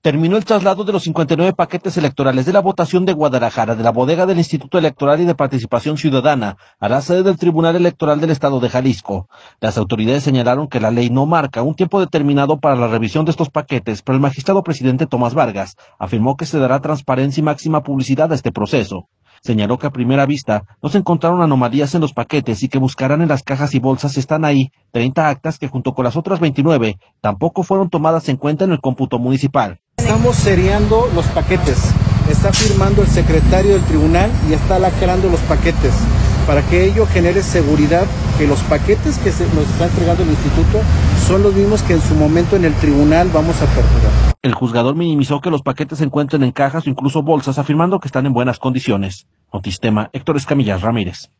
Terminó el traslado de los 59 paquetes electorales de la votación de Guadalajara de la bodega del Instituto Electoral y de Participación Ciudadana a la sede del Tribunal Electoral del Estado de Jalisco. Las autoridades señalaron que la ley no marca un tiempo determinado para la revisión de estos paquetes, pero el magistrado presidente Tomás Vargas afirmó que se dará transparencia y máxima publicidad a este proceso. Señaló que a primera vista no se encontraron anomalías en los paquetes y que buscarán en las cajas y bolsas si están ahí 30 actas que junto con las otras 29 tampoco fueron tomadas en cuenta en el cómputo municipal. Estamos seriando los paquetes, está firmando el secretario del tribunal y está lacrando los paquetes, para que ello genere seguridad que los paquetes que nos está entregando el instituto son los mismos que en su momento en el tribunal vamos a aperturar. El juzgador minimizó que los paquetes se encuentren en cajas o incluso bolsas, afirmando que están en buenas condiciones. Notistema, Héctor Escamillas Ramírez.